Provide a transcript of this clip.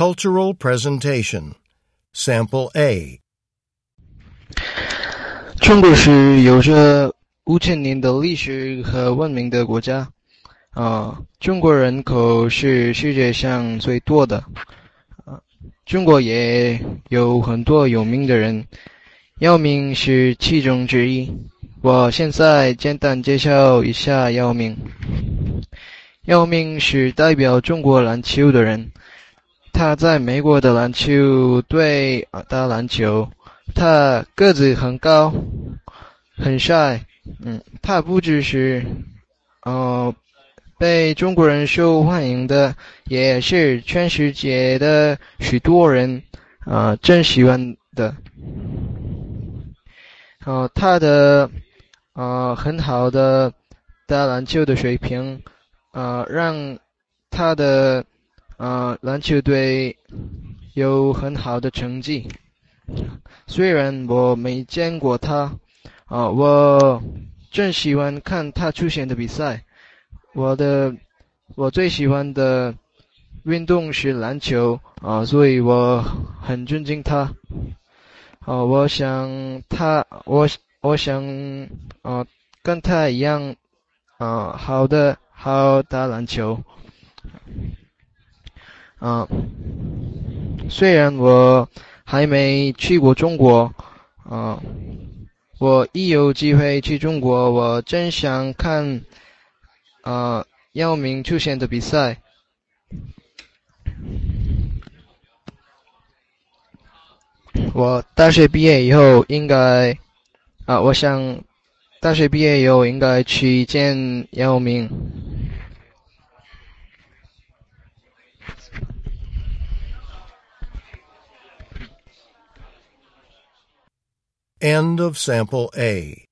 Cultural presentation. Sample A. 中国是有着5000年的历史和文明的国家。中国人口是世界上最多的。中国也有很多有名的人，姚明是其中之一。我现在简单介绍一下姚明。姚明是代表中国篮球的人，他在美国的篮球队打篮球。他个子很高，很帅。他不只是被中国人受欢迎的，也是全世界的许多人真喜欢的。他的很好的打篮球的水平，让他的篮球队有很好的成绩。虽然我没见过他，我真喜欢看他出现的比赛。我最喜欢的运动是篮球，所以我很尊敬他。我想跟他一样，好打篮球。虽然我还没去过中国，我一有机会去中国，我真想看姚明出现的比赛。我大学毕业以后我想大学毕业以后应该去见姚明。 End of Sample A.